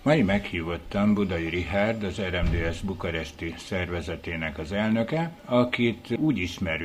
Mai meghívottam Budai Richárd, az RMDSZ bukaresti szervezetének az elnöke, akit úgy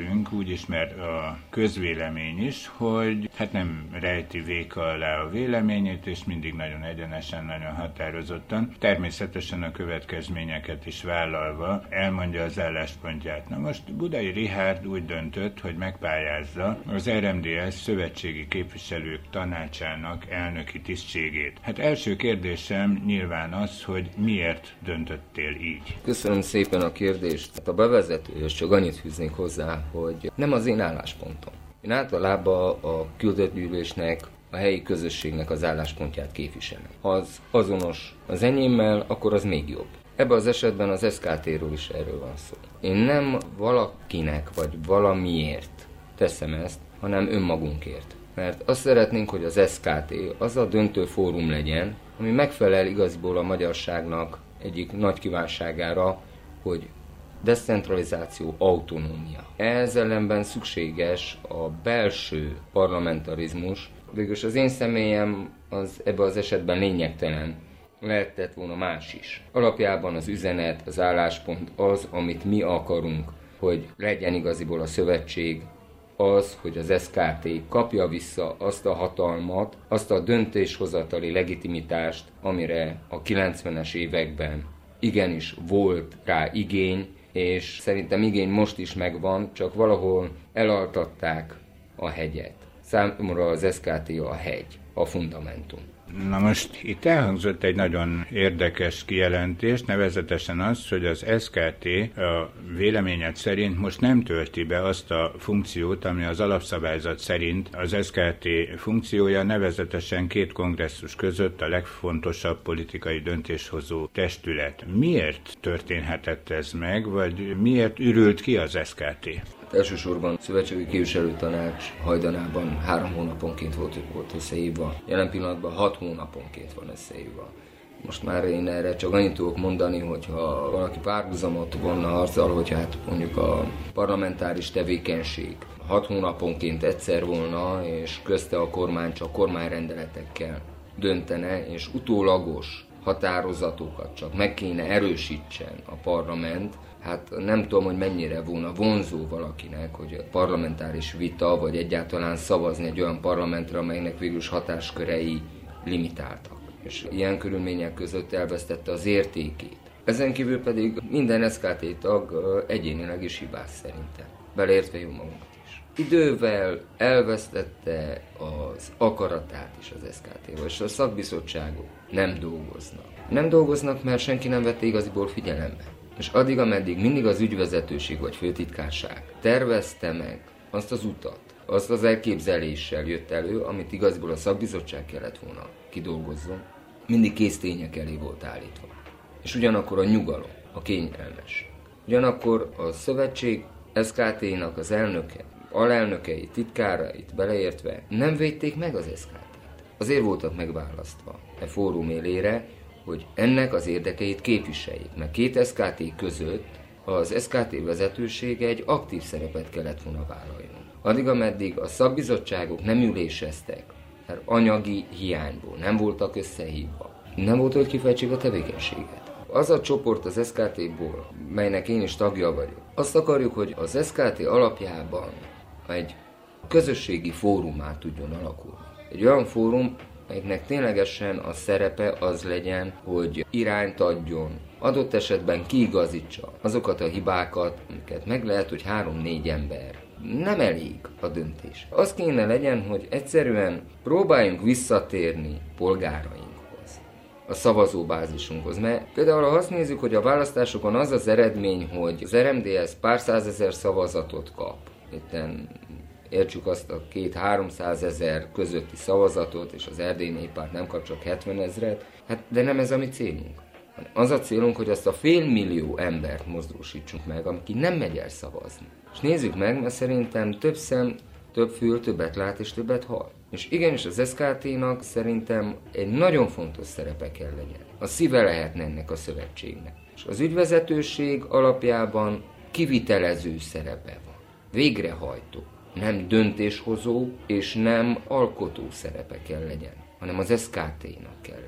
ismer a közvélemény is, hogy hát nem rejti véka alá a véleményét, és mindig nagyon egyenesen, nagyon határozottan, természetesen a következményeket is vállalva elmondja az álláspontját. Na most Budai Richárd úgy döntött, hogy megpályázza az RMDSZ szövetségi képviselők tanácsának elnöki tisztségét. Hát első kérdésem nyilván az, hogy miért döntöttél így? Köszönöm szépen a kérdést. Hát a bevezetőhöz csak annyit fűznék hozzá, hogy nem az én álláspontom. Én általában a küldött gyűlésnek, a helyi közösségnek az álláspontját képviselem. Ha az azonos az enyémmel, akkor az még jobb. Ebben az esetben az SKT-ről is erről van szó. Én nem valakinek vagy valamiért teszem ezt, hanem önmagunkért. Mert azt szeretnénk, hogy az SKT az a döntő fórum legyen, ami megfelel igaziból a magyarságnak egyik nagy kívánságára, hogy decentralizáció, autonómia. Ez ellenben szükséges a belső parlamentarizmus. Végülis az én személyem az ebben az esetben lényegtelen. Lehetett volna más is. Alapjában az üzenet, az álláspont az, amit mi akarunk, hogy legyen igaziból a szövetség, az, hogy az SKT kapja vissza azt a hatalmat, azt a döntéshozatali legitimitást, amire a 90-es években igenis volt rá igény, és szerintem igény most is megvan, csak valahol elaltatták a hegyet. Számomra az SKT a hegy, a fundamentum. Na most itt elhangzott egy nagyon érdekes kijelentés, nevezetesen az, hogy az SKT a véleményed szerint most nem tölti be azt a funkciót, ami az alapszabályzat szerint az SKT funkciója, nevezetesen két kongresszus között a legfontosabb politikai döntéshozó testület. Miért történhetett ez meg, vagy miért ürült ki az SKT? Elsősorban a Szövetségi Képviselőtanács hajdanában 3 hónaponként volt összehívva, jelen pillanatban 6 hónaponként van összehívva. Most már én erre csak annyit tudok mondani, hogyha valaki párhuzamot vonna azzal, hogy hát mondjuk a parlamentáris tevékenység 6 hónaponként egyszer volna, és közte a kormány csak kormányrendeletekkel döntene, és utólagos határozatokat csak meg kéne erősítsen a parlament, hát nem tudom, hogy mennyire volna vonzó valakinek, hogy a parlamentáris vita, vagy egyáltalán szavazni egy olyan parlamentre, amelynek végülis hatáskörei limitáltak. És ilyen körülmények között elvesztette az értékét. Ezen kívül pedig minden SKT tag egyénileg is hibás szerintem, beleértve jó magunkat is. Idővel elvesztette az akaratát is az SKT-val, és a szakbizottságok nem dolgoznak. Nem dolgoznak, mert senki nem vette igaziból figyelembe. És addig, ameddig mindig az ügyvezetőség vagy főtitkárság tervezte meg azt az utat, azt az elképzeléssel jött elő, amit igaziból a szakbizottság kellett volna kidolgozzon, mindig kész tények elé volt állítva. És ugyanakkor a nyugalom, a kényelmes. Ugyanakkor a szövetség SKT-nak az elnöke, alelnökei, titkárait beleértve nem védték meg az SKT-t. Azért voltak megválasztva e fórum élére, hogy ennek az érdekeit képviseljék, mert két SKT között az SKT vezetősége egy aktív szerepet kellett volna vállaljon. Addig, ameddig a szakbizottságok nem üléseztek, mert anyagi hiányból nem voltak összehívva, nem volt, hogy kifejtsék a tevékenységet. Az a csoport az SKT-ból, melynek én is tagja vagyok, azt akarjuk, hogy az SKT alapjában egy közösségi fórumá tudjon alakulni. Egy olyan fórum, melyiknek ténylegesen a szerepe az legyen, hogy irányt adjon, adott esetben kiigazítsa azokat a hibákat, amiket meg lehet, hogy 3-4 ember. Nem elég a döntés. Az kéne legyen, hogy egyszerűen próbáljunk visszatérni polgárainkhoz, a szavazóbázisunkhoz. Mert például ha azt nézzük, hogy a választásokon az az eredmény, hogy az RMDSZ pár százezer szavazatot kap, itten értsük azt a 200-300 ezer közötti szavazatot, és az Erdélyi Néppárt nem kap csak 70 ezret, hát de nem ez a mi célunk. Az a célunk, hogy azt a 500 000 embert mozdulsítsunk meg, aki nem megy el szavazni. És nézzük meg, mert szerintem több szem, több fül, többet lát és többet hall. És igenis az SKT-nak szerintem egy nagyon fontos szerepe kell legyen. A szíve lehetne ennek a szövetségnek. És az ügyvezetőség alapjában kivitelező szerepe van. Végrehajtó. Nem döntéshozó és nem alkotó szerepe kell legyen, hanem az SKT-nak kell legyen.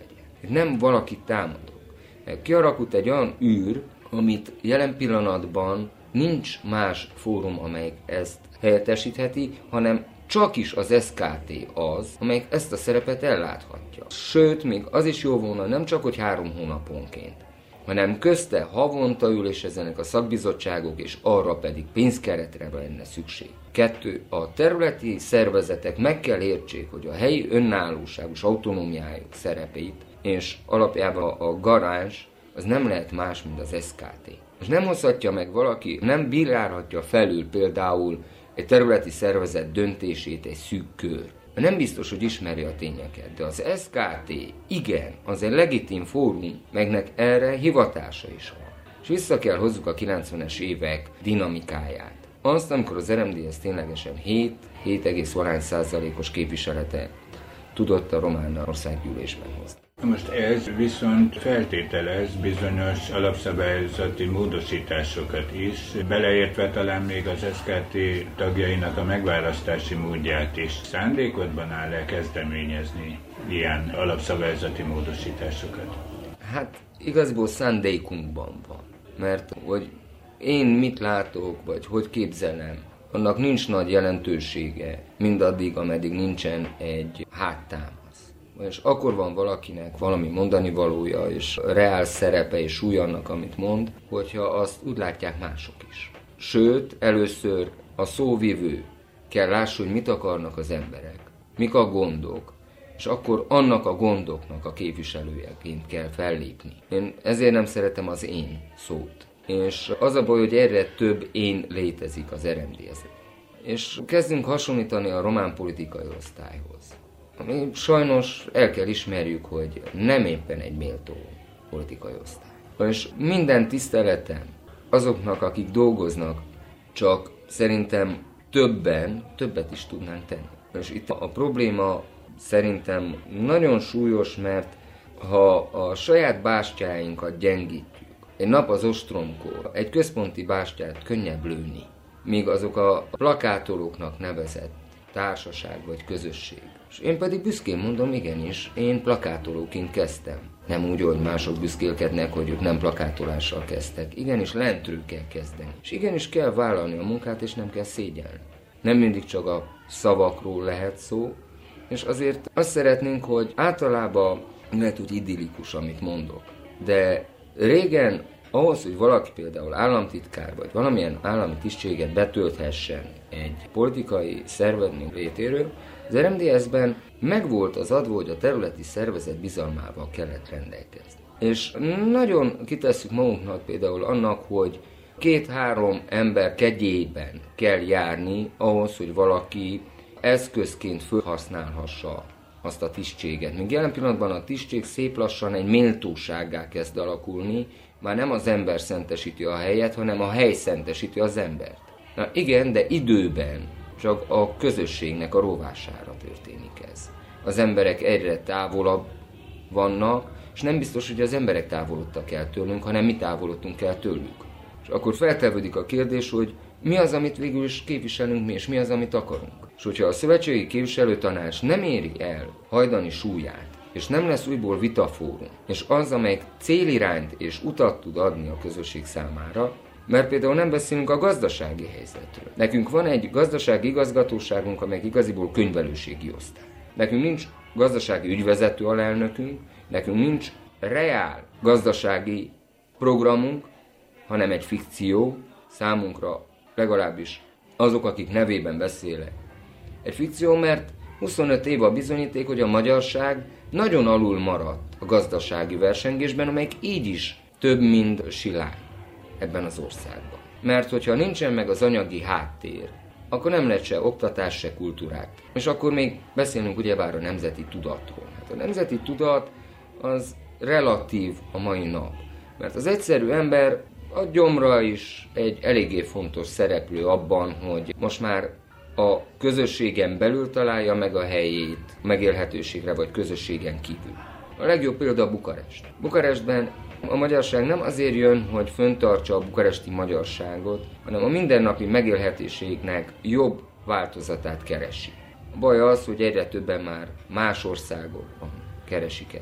Nem valakit támadok. Kialakult egy olyan űr, amit jelen pillanatban nincs más fórum, amelyik ezt helyettesítheti, hanem csak is az SKT az, amelyik ezt a szerepet elláthatja. Sőt, még az is jó volna, nem csak, hogy 3 hónaponként, hanem közte havonta ülésezenek a szakbizottságok, és arra pedig pénzkeretre lenne szükség. 2. A területi szervezetek meg kell értsék, hogy a helyi önállóságos autonómiájuk szerepét, és alapjában a garázs az nem lehet más, mint az SKT. És nem hozhatja meg valaki, nem bírálhatja felül például egy területi szervezet döntését egy szűk kör. Nem biztos, hogy ismeri a tényeket, de az SKT, igen, az egy legitim fórum, megnek erre hivatása is van. És vissza kell hozzuk a 90-es évek dinamikáját. Azt, amikor az RMDSZ ténylegesen 7,1%-os képviselete tudott a román országgyűlésben hozni. Most ez viszont feltételez bizonyos alapszabályzati módosításokat is, beleértve talán még az SKT tagjainak a megválasztási módját is. Szándékodban áll-e kezdeményezni ilyen alapszabályzati módosításokat? Hát igaziból szándékunkban van, mert hogy én mit látok, vagy hogy képzelem, annak nincs nagy jelentősége, mindaddig, ameddig nincsen egy háttámasz. És akkor van valakinek valami mondani valója, és reál szerepe és súly annak, amit mond, hogyha azt úgy látják mások is. Sőt, először a szóvivő kell lássa, hogy mit akarnak az emberek, mik a gondok, és akkor annak a gondoknak a képviselőjeként kell fellépni. Én ezért nem szeretem az én szót. És az a baj, hogy erre több én létezik az RMDSZ-ben. És kezdünk hasonlítani a román politikai osztályhoz. Ami sajnos el kell ismerjük, hogy nem éppen egy méltó politikai osztály. És minden tiszteletem azoknak, akik dolgoznak, csak szerintem többet is tudnánk tenni. És itt a probléma szerintem nagyon súlyos, mert ha a saját bástyáinkat gyengítjük, egy nap az ostromkor egy központi bástyát könnyebb lőni, míg azok a plakátolóknak nevezett társaság vagy közösség. És én pedig büszkén mondom, igenis, én plakátolóként kezdtem. Nem úgy, hogy mások büszkélkednek, hogy ők nem plakátolással kezdtek. Igenis, lentről kell kezdeni. És igenis kell vállalni a munkát, és nem kell szégyelni. Nem mindig csak a szavakról lehet szó, és azért azt szeretnénk, hogy általában lehet úgy idillikus, amit mondok. De régen ahhoz, hogy valaki például államtitkár vagy valamilyen állami tisztséget betölthessen egy politikai szervezet létéről, az RMDSZ-ben megvolt az adva, hogy a területi szervezet bizalmával kellett rendelkezni. És nagyon kitesszük magunknak például annak, hogy 2-3 ember kegyében kell járni ahhoz, hogy valaki eszközként felhasználhassa azt a tisztséget. Míg jelen pillanatban a tisztség szép lassan egy méltósággá kezd alakulni, már nem az ember szentesíti a helyet, hanem a hely szentesíti az embert. Na igen, de időben csak a közösségnek a rovására történik ez. Az emberek egyre távolabb vannak, és nem biztos, hogy az emberek távolodtak el tőlünk, hanem mi távolodtunk el tőlük. És akkor feltevődik a kérdés, hogy mi az, amit végül is képviselünk mi, és mi az, amit akarunk. És hogyha a Szövetségi Képviselőtanács nem éri el hajdani súlyát, és nem lesz újból vitafórum, és az, amelyik célirányt és utat tud adni a közösség számára, mert például nem beszélünk a gazdasági helyzetről. Nekünk van egy gazdasági igazgatóságunk, amely igaziból könyvelőségi osztály. Nekünk nincs gazdasági ügyvezető alelnökünk, nekünk nincs reál gazdasági programunk, hanem egy fikció, számunkra legalábbis azok, akik nevében beszélek. Egy fikció, mert 25 év a bizonyíték, hogy a magyarság nagyon alul maradt a gazdasági versengésben, amelyik így is több, mint silány ebben az országban. Mert hogyha nincsen meg az anyagi háttér, akkor nem lehet se oktatás, se kultúrák. És akkor még beszélünk ugyebár a nemzeti tudatról. Hát a nemzeti tudat az relatív a mai nap. Mert az egyszerű ember a gyomra is egy eléggé fontos szereplő abban, hogy most már a közösségen belül találja meg a helyét megélhetőségre vagy közösségen kívül. A legjobb példa Bukarest. Bukarestben a magyarság nem azért jön, hogy föntartsa a bukaresti magyarságot, hanem a mindennapi megélhetőségnek jobb változatát keresi. A baj az, hogy egyre többen már más országokban keresik ezt.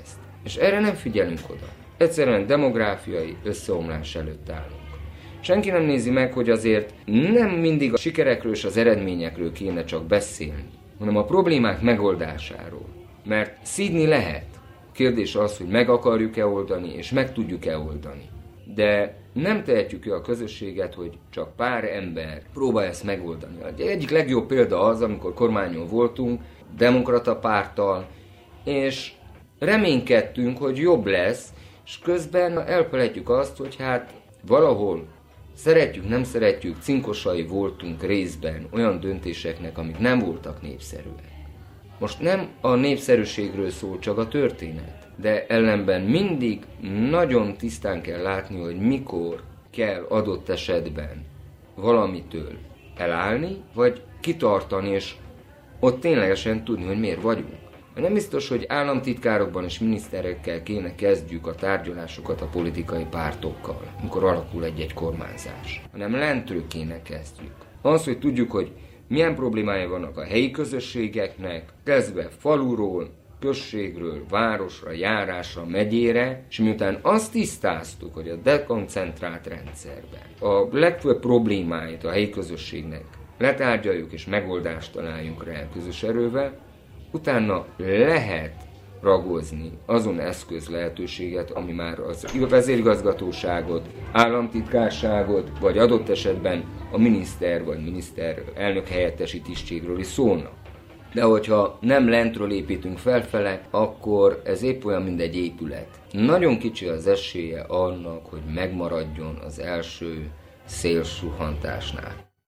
És erre nem figyelünk oda. Egyszerűen demográfiai összeomlás előtt állunk. Senki nem nézi meg, hogy azért nem mindig a sikerekről és az eredményekről kéne csak beszélni, hanem a problémák megoldásáról. Mert szídni lehet. Kérdés az, hogy meg akarjuk-e oldani, és meg tudjuk-e oldani. De nem tehetjük a közösséget, hogy csak pár ember próbálja ezt megoldani. Egyik legjobb példa az, amikor kormányon voltunk, demokrata párttal, és reménykedtünk, hogy jobb lesz, és közben elfelejtjük azt, hogy hát valahol szeretjük, nem szeretjük, cinkosai voltunk részben olyan döntéseknek, amik nem voltak népszerűek. Most nem a népszerűségről szól csak a történet, de ellenben mindig nagyon tisztán kell látni, hogy mikor kell adott esetben valamitől elállni, vagy kitartani, és ott ténylegesen tudni, hogy miért vagyunk. Nem biztos, hogy államtitkárokban és miniszterekkel kéne kezdjük a tárgyalásokat a politikai pártokkal, amikor alakul egy-egy kormányzás, hanem lentről kéne kezdjük. Az, hogy tudjuk, hogy milyen problémája vannak a helyi közösségeknek, kezdve faluról, községről, városra, járásra, megyére, és miután azt tisztáztuk, hogy a dekoncentrált rendszerben a legfőbb problémáit a helyi közösségnek letárgyaljuk és megoldást találjunk rá közös erővel, utána lehet ragozni azon eszköz lehetőséget, ami már az vezérigazgatóságot, államtitkárságot, vagy adott esetben a miniszter vagy miniszter elnök helyettesi tisztségről is szólna. De hogyha nem lentről építünk felfele, akkor ez épp olyan, mint egy épület. Nagyon kicsi az esélye annak, hogy megmaradjon az első szélsuhantásnál.